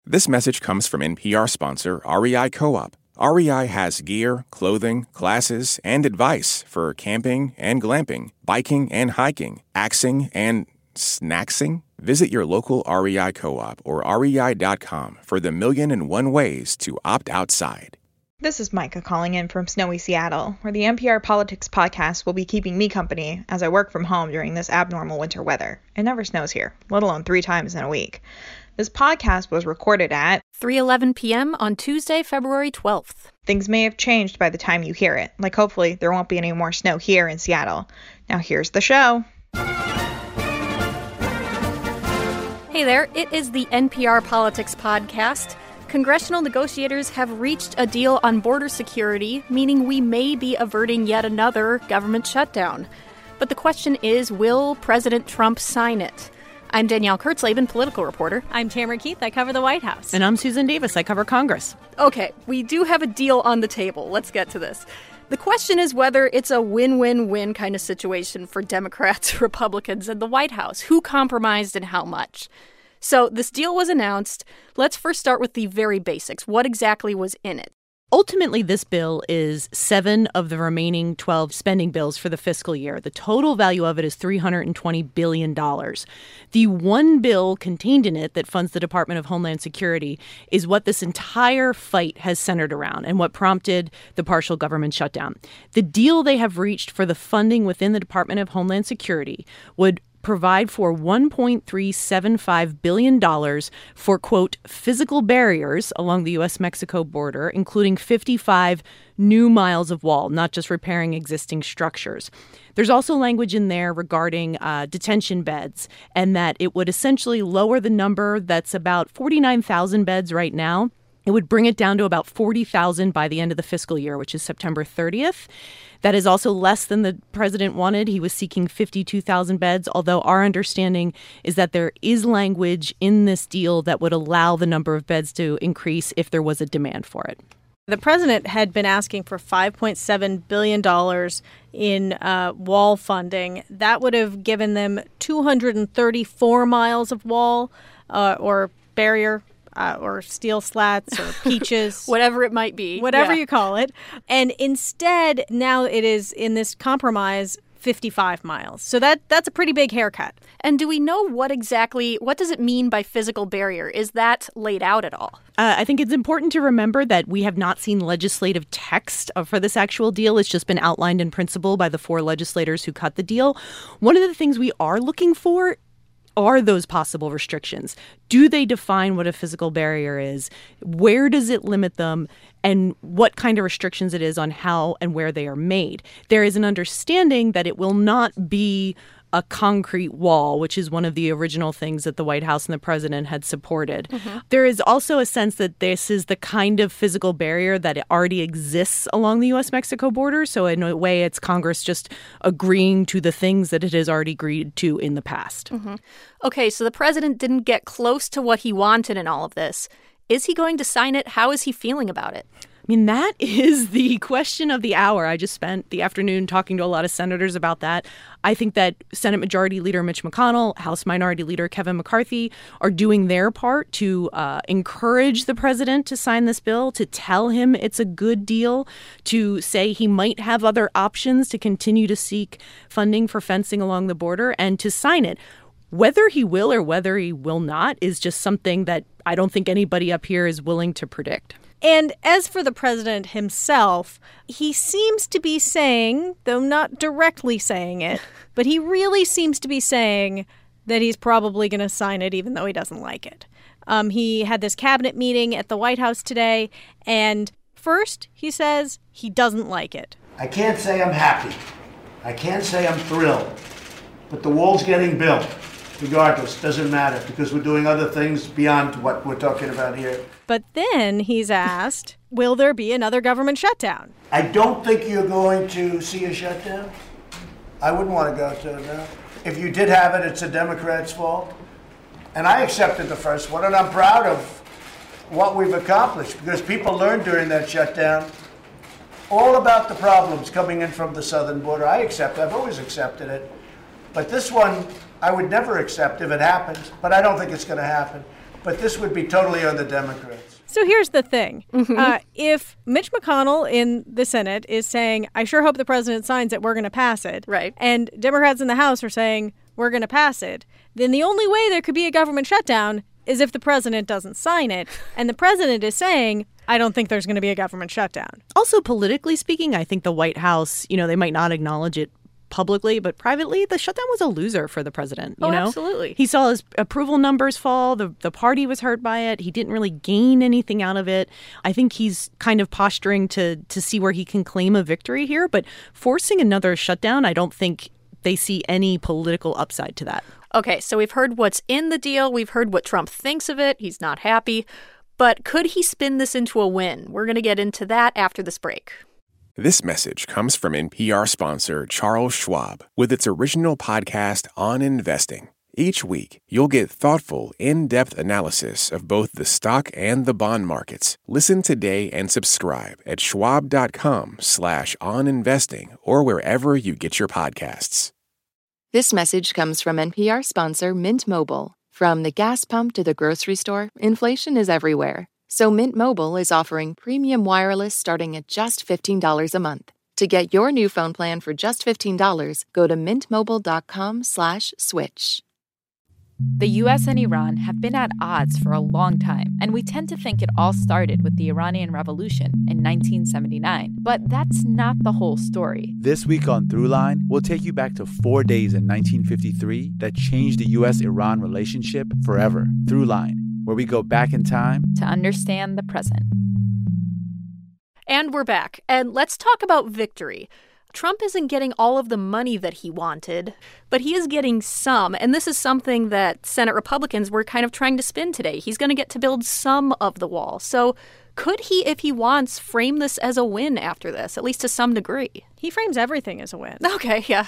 This message comes from NPR sponsor REI Co-op. REI has gear, clothing, classes, and advice for camping and glamping, biking and hiking, axing and snacksing. Visit your local REI Co-op or rei.com for the 1,000,001 ways to opt outside. This is Micah calling in from snowy Seattle, where the NPR Politics podcast will be keeping me company as I work from home during this abnormal winter weather. It never snows here, let alone 3 times in a week. This podcast was recorded at 3:11 p.m. on Tuesday, February 12th. Things may have changed by the time you hear it, like hopefully there won't be any more snow here in Seattle. Now here's the show. Hey there, it is the NPR Politics podcast. Congressional negotiators have reached a deal on border security, meaning we may be averting yet another government shutdown. But the question is, will President Trump sign it? I'm Danielle Kurtzleben, political reporter. I'm Tamara Keith. I cover the White House. And I'm Susan Davis. I cover Congress. Okay, we do have a deal on the table. Let's get to this. The question is whether it's a win-win-win kind of situation for Democrats, Republicans, and the White House. Who compromised and how much? So this deal was announced. Let's first start with the very basics. What exactly was in it? Ultimately, this bill is 7 of the remaining 12 spending bills for the fiscal year. The total value of it is $320 billion. The one bill contained in it that funds the Department of Homeland Security is what this entire fight has centered around and what prompted the partial government shutdown. The deal they have reached for the funding within the Department of Homeland Security would provide for $1.375 billion for, quote, physical barriers along the U.S.-Mexico border, including 55 new miles of wall, not just repairing existing structures. There's also language in there regarding detention beds, and that it would essentially lower the number that's about 49,000 beds right now. It would bring it down to about 40,000 by the end of the fiscal year, which is September 30th. That is also less than the president wanted. He was seeking 52,000 beds, although our understanding is that there is language in this deal that would allow the number of beds to increase if there was a demand for it. The president had been asking for $5.7 billion in wall funding. That would have given them 234 miles of wall or barrier. Or steel slats or peaches. Whatever it might be. Whatever you call it. And instead, now it is in this compromise 55 miles. So that's a pretty big haircut. And do we know what does it mean by physical barrier? Is that laid out at all? I think it's important to remember that we have not seen legislative text for this actual deal. It's just been outlined in principle by the 4 legislators who cut the deal. One of the things we are looking for are those possible restrictions. Do they define what a physical barrier is? Where does it limit them? And what kind of restrictions it is on how and where they are made? There is an understanding that it will not be a concrete wall, which is one of the original things that the White House and the president had supported. Mm-hmm. There is also a sense that this is the kind of physical barrier that already exists along the U.S.-Mexico border. So in a way, it's Congress just agreeing to the things that it has already agreed to in the past. Mm-hmm. Okay, so the president didn't get close to what he wanted in all of this. Is he going to sign it? How is he feeling about it? I mean, that is the question of the hour. I just spent the afternoon talking to a lot of senators about that. I think that Senate Majority Leader Mitch McConnell, House Minority Leader Kevin McCarthy are doing their part to encourage the president to sign this bill, to tell him it's a good deal, to say he might have other options to continue to seek funding for fencing along the border, and to sign it. Whether he will or whether he will not is just something that I don't think anybody up here is willing to predict. And as for the president himself, he seems to be saying, though not directly saying it, but he really seems to be saying that he's probably going to sign it even though he doesn't like it. He had this cabinet meeting at the White House today, and first he says he doesn't like it. I can't say I'm happy. I can't say I'm thrilled. But the wall's getting built. Regardless, doesn't matter, because we're doing other things beyond what we're talking about here. But then he's asked, will there be another government shutdown? I don't think you're going to see a shutdown. I wouldn't want to go to it now. If you did have it, it's a Democrat's fault. And I accepted the first one, and I'm proud of what we've accomplished, because people learned during that shutdown all about the problems coming in from the southern border. I've always accepted it. But this one, I would never accept if it happens, but I don't think it's going to happen. But this would be totally on the Democrats. So here's the thing. If Mitch McConnell in the Senate is saying, I sure hope the president signs it, we're going to pass it. Right. And Democrats in the House are saying, we're going to pass it. Then the only way there could be a government shutdown is if the president doesn't sign it. And the president is saying, I don't think there's going to be a government shutdown. Also, politically speaking, I think the White House, they might not acknowledge it publicly, but privately, the shutdown was a loser for the president. You know? Absolutely. He saw his approval numbers fall. The party was hurt by it. He didn't really gain anything out of it. I think he's kind of posturing to see where he can claim a victory here. But forcing another shutdown, I don't think they see any political upside to that. Okay, so we've heard what's in the deal. We've heard what Trump thinks of it. He's not happy. But could he spin this into a win? We're going to get into that after this break. This message comes from NPR sponsor Charles Schwab with its original podcast on investing. Each week, you'll get thoughtful, in-depth analysis of both the stock and the bond markets. Listen today and subscribe at schwab.com/oninvesting or wherever you get your podcasts. This message comes from NPR sponsor Mint Mobile. From the gas pump to the grocery store, inflation is everywhere. So Mint Mobile is offering premium wireless starting at just $15 a month. To get your new phone plan for just $15, go to mintmobile.com/switch. The U.S. and Iran have been at odds for a long time, and we tend to think it all started with the Iranian Revolution in 1979. But that's not the whole story. This week on Throughline, we'll take you back to 4 days in 1953 that changed the U.S.-Iran relationship forever. Throughline, where we go back in time to understand the present. And we're back. And let's talk about victory. Trump isn't getting all of the money that he wanted, but he is getting some. And this is something that Senate Republicans were kind of trying to spin today. He's going to get to build some of the wall. So could he, if he wants, frame this as a win after this, at least to some degree? He frames everything as a win. Okay, yeah.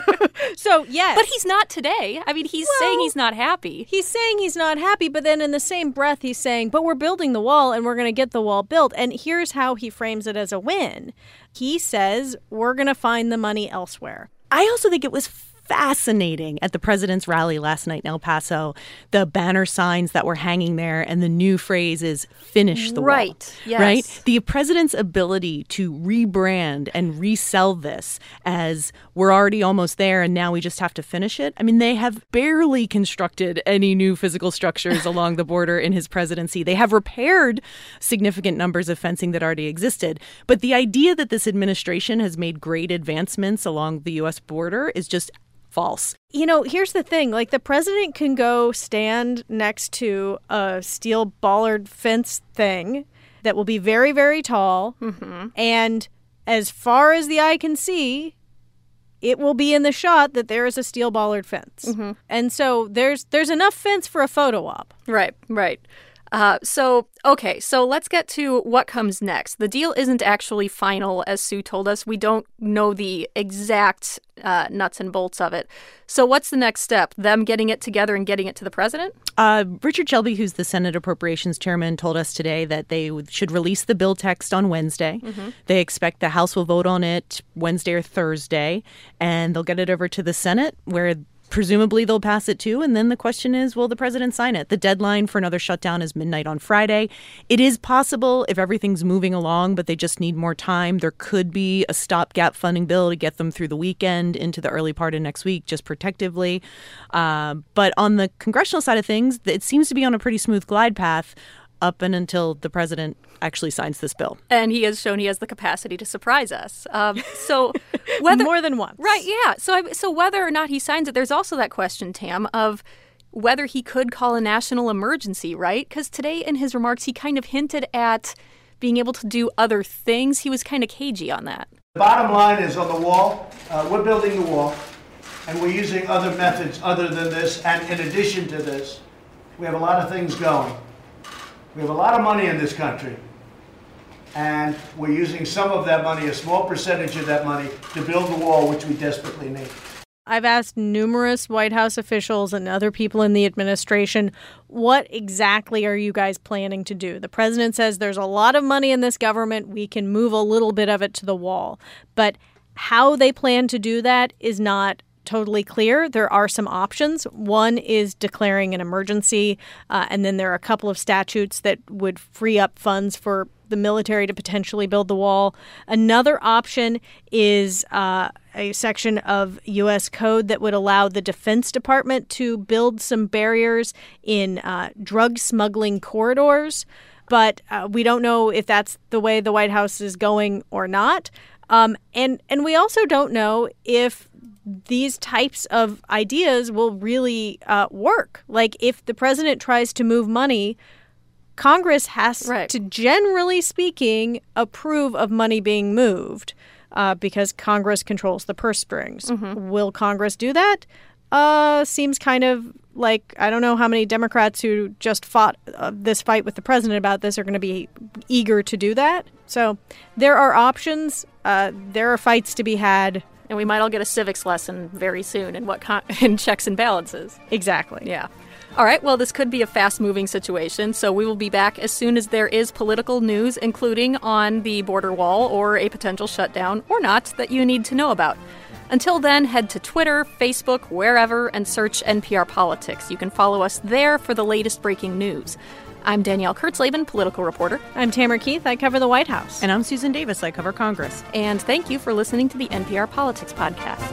So, yes. But he's not today. I mean, he's saying he's not happy. He's saying he's not happy, but then in the same breath, he's saying, but we're building the wall and we're going to get the wall built. And here's how he frames it as a win. He says, we're going to find the money elsewhere. I also think it was fascinating at the president's rally last night in El Paso, the banner signs that were hanging there, and the new phrase is finish the wall. Right, yes. Right? The president's ability to rebrand and resell this as we're already almost there and now we just have to finish it. I mean, they have barely constructed any new physical structures along the border in his presidency. They have repaired significant numbers of fencing that already existed. But the idea that this administration has made great advancements along the U.S. border is just false. Here's the thing. Like, the president can go stand next to a steel bollard fence thing that will be very, very tall. Mm-hmm. And as far as the eye can see, it will be in the shot that there is a steel bollard fence. Mm-hmm. And so there's enough fence for a photo op. Right. So let's get to what comes next. The deal isn't actually final, as Sue told us. We don't know the exact nuts and bolts of it. So what's the next step? Them getting it together and getting it to the president? Richard Shelby, who's the Senate Appropriations Chairman, told us today that they should release the bill text on Wednesday. Mm-hmm. They expect the House will vote on it Wednesday or Thursday, and they'll get it over to the Senate, where presumably they'll pass it too. And then the question is, will the president sign it? The deadline for another shutdown is midnight on Friday. It is possible, if everything's moving along, but they just need more time, there could be a stopgap funding bill to get them through the weekend into the early part of next week, just protectively. But on the congressional side of things, it seems to be on a pretty smooth glide path up and until the president actually signs this bill. And he has shown he has the capacity to surprise us. So whether more than once. Right, yeah. So whether or not he signs it, there's also that question, Tam, of whether he could call a national emergency, right? Because today in his remarks, he kind of hinted at being able to do other things. He was kind of cagey on that. The bottom line is on the wall, we're building the wall, and we're using other methods other than this. And in addition to this, we have a lot of things going. We have a lot of money in this country, and we're using some of that money, a small percentage of that money, to build the wall, which we desperately need. I've asked numerous White House officials and other people in the administration, what exactly are you guys planning to do? The president says there's a lot of money in this government. We can move a little bit of it to the wall. But how they plan to do that is not totally clear. There are some options. One is declaring an emergency, and then there are a couple of statutes that would free up funds for the military to potentially build the wall. Another option is a section of U.S. code that would allow the Defense Department to build some barriers in drug smuggling corridors. But we don't know if that's the way the White House is going or not. And we also don't know if these types of ideas will really work. Like, if the president tries to move money, Congress has to, generally speaking, approve of money being moved because Congress controls the purse strings. Mm-hmm. Will Congress do that? Seems kind of like, I don't know how many Democrats who just fought this fight with the president about this are going to be eager to do that. So there are options. There are fights to be had. And we might all get a civics lesson very soon in checks and balances. Exactly. Yeah. All right, well, this could be a fast-moving situation, so we will be back as soon as there is political news, including on the border wall or a potential shutdown or not that you need to know about. Until then, head to Twitter, Facebook, wherever, and search NPR Politics. You can follow us there for the latest breaking news. I'm Danielle Kurtzleben, political reporter. I'm Tamara Keith. I cover the White House. And I'm Susan Davis. I cover Congress. And thank you for listening to the NPR Politics Podcast.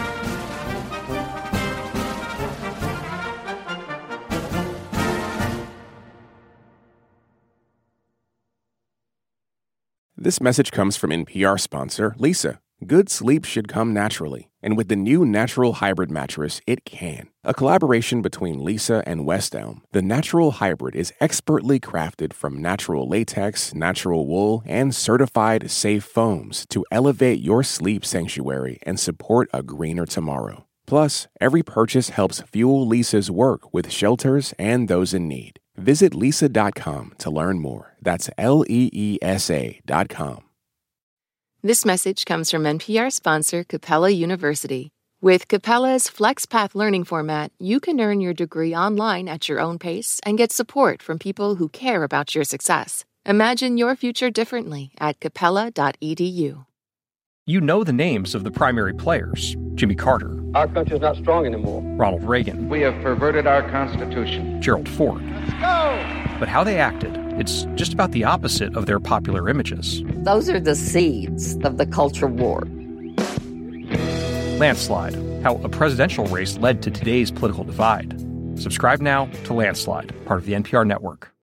This message comes from NPR sponsor Leesa. Good sleep should come naturally, and with the new Natural Hybrid mattress, it can. A collaboration between Leesa and West Elm, the Natural Hybrid is expertly crafted from natural latex, natural wool, and certified safe foams to elevate your sleep sanctuary and support a greener tomorrow. Plus, every purchase helps fuel Leesa's work with shelters and those in need. Visit Leesa.com to learn more. That's LEESA.com. This message comes from NPR sponsor Capella University. With Capella's FlexPath learning format, you can earn your degree online at your own pace and get support from people who care about your success. Imagine your future differently at capella.edu. You know the names of the primary players. Jimmy Carter. Our country's not strong anymore. Ronald Reagan. We have perverted our Constitution. Gerald Ford. Let's go! But how they acted, it's just about the opposite of their popular images. Those are the seeds of the culture war. Landslide, how a presidential race led to today's political divide. Subscribe now to Landslide, part of the NPR network.